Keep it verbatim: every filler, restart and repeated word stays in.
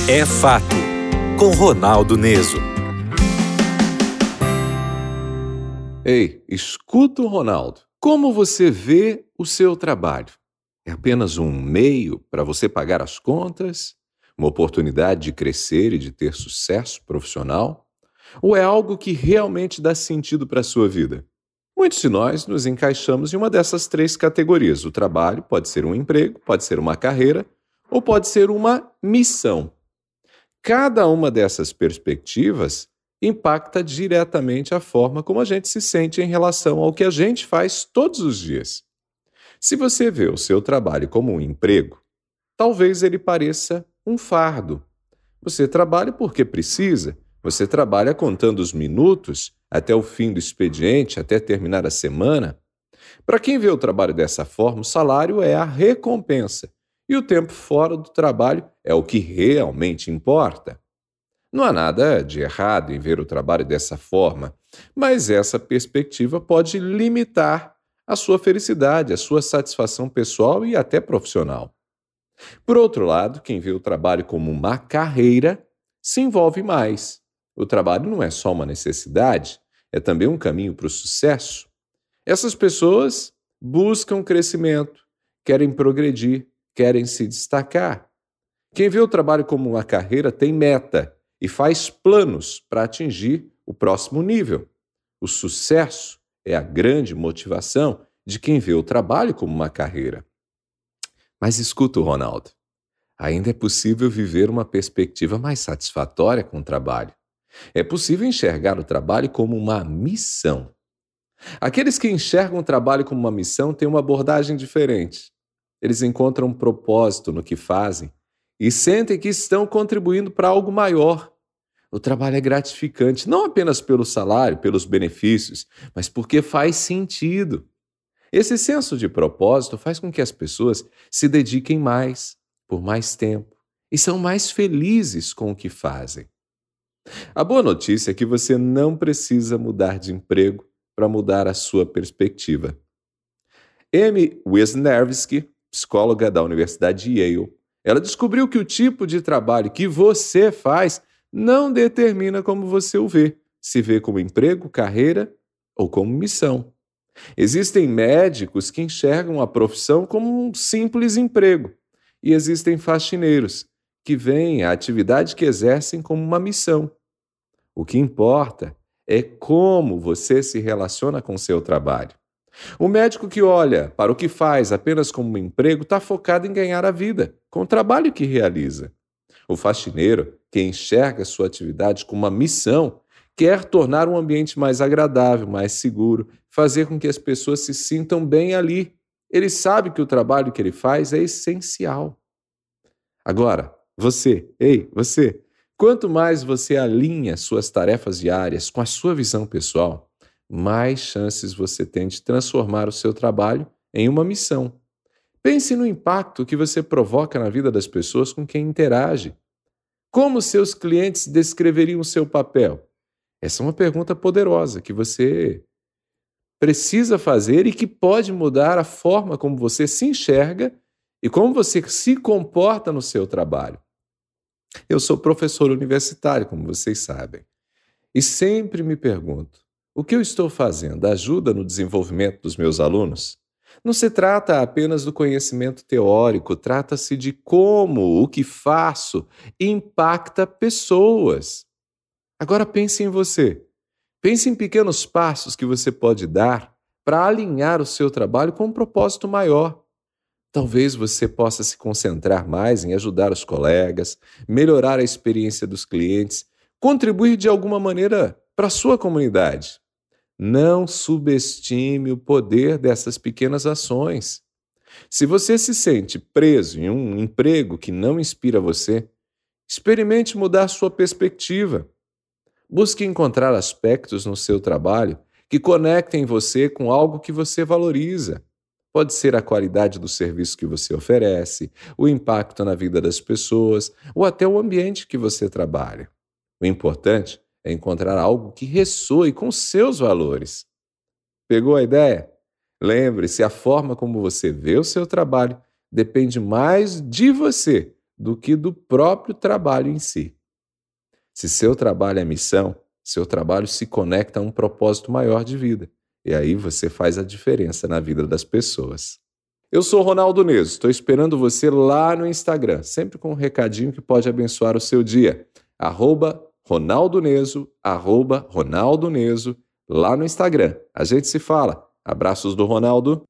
É Fato, com Ronaldo Neso. Ei, escuta o Ronaldo. Como você vê o seu trabalho? É apenas um meio para você pagar as contas? Uma oportunidade de crescer e de ter sucesso profissional? Ou é algo que realmente dá sentido para a sua vida? Muitos de nós nos encaixamos em uma dessas três categorias. O trabalho pode ser um emprego, pode ser uma carreira ou pode ser uma missão. Cada uma dessas perspectivas impacta diretamente a forma como a gente se sente em relação ao que a gente faz todos os dias. Se você vê o seu trabalho como um emprego, talvez ele pareça um fardo. Você trabalha porque precisa, você trabalha contando os minutos até o fim do expediente, até terminar a semana. Para quem vê o trabalho dessa forma, o salário é a recompensa e o tempo fora do trabalho é o que realmente importa. Não há nada de errado em ver o trabalho dessa forma, mas essa perspectiva pode limitar a sua felicidade, a sua satisfação pessoal e até profissional. Por outro lado, quem vê o trabalho como uma carreira se envolve mais. O trabalho não é só uma necessidade, é também um caminho para o sucesso. Essas pessoas buscam crescimento, querem progredir, querem se destacar. Quem vê o trabalho como uma carreira tem meta e faz planos para atingir o próximo nível. O sucesso é a grande motivação de quem vê o trabalho como uma carreira. Mas escuta, Ronaldo, ainda é possível viver uma perspectiva mais satisfatória com o trabalho. É possível enxergar o trabalho como uma missão. Aqueles que enxergam o trabalho como uma missão têm uma abordagem diferente. Eles encontram um propósito no que fazem e sentem que estão contribuindo para algo maior. O trabalho é gratificante, não apenas pelo salário, pelos benefícios, mas porque faz sentido. Esse senso de propósito faz com que as pessoas se dediquem mais, por mais tempo, e são mais felizes com o que fazem. A boa notícia é que você não precisa mudar de emprego para mudar a sua perspectiva. Amy Wisniewski, psicóloga da Universidade de Yale, ela descobriu que o tipo de trabalho que você faz não determina como você o vê, se vê como emprego, carreira ou como missão. Existem médicos que enxergam a profissão como um simples emprego e existem faxineiros que veem a atividade que exercem como uma missão. O que importa é como você se relaciona com o seu trabalho. O médico que olha para o que faz apenas como um emprego está focado em ganhar a vida, com o trabalho que realiza. O faxineiro, que enxerga sua atividade como uma missão, quer tornar um ambiente mais agradável, mais seguro, fazer com que as pessoas se sintam bem ali. Ele sabe que o trabalho que ele faz é essencial. Agora, você, ei, você, quanto mais você alinha suas tarefas diárias com a sua visão pessoal, mais chances você tem de transformar o seu trabalho em uma missão. Pense no impacto que você provoca na vida das pessoas com quem interage. Como seus clientes descreveriam o seu papel? Essa é uma pergunta poderosa que você precisa fazer e que pode mudar a forma como você se enxerga e como você se comporta no seu trabalho. Eu sou professor universitário, como vocês sabem, e sempre me pergunto, o que eu estou fazendo ajuda no desenvolvimento dos meus alunos? Não se trata apenas do conhecimento teórico, trata-se de como o que faço impacta pessoas. Agora pense em você. Pense em pequenos passos que você pode dar para alinhar o seu trabalho com um propósito maior. Talvez você possa se concentrar mais em ajudar os colegas, melhorar a experiência dos clientes, contribuir de alguma maneira para a sua comunidade. Não subestime o poder dessas pequenas ações. Se você se sente preso em um emprego que não inspira você, experimente mudar sua perspectiva. Busque encontrar aspectos no seu trabalho que conectem você com algo que você valoriza. Pode ser a qualidade do serviço que você oferece, o impacto na vida das pessoas ou até o ambiente que você trabalha. O importante é encontrar algo que ressoe com seus valores. Pegou a ideia? Lembre-se, a forma como você vê o seu trabalho depende mais de você do que do próprio trabalho em si. Se seu trabalho é missão, seu trabalho se conecta a um propósito maior de vida. E aí você faz a diferença na vida das pessoas. Eu sou Ronaldo Neso, estou esperando você lá no Instagram, sempre com um recadinho que pode abençoar o seu dia. Arroba Ronaldo Neso, arroba Ronaldo Neso, lá no Instagram. A gente se fala. Abraços do Ronaldo.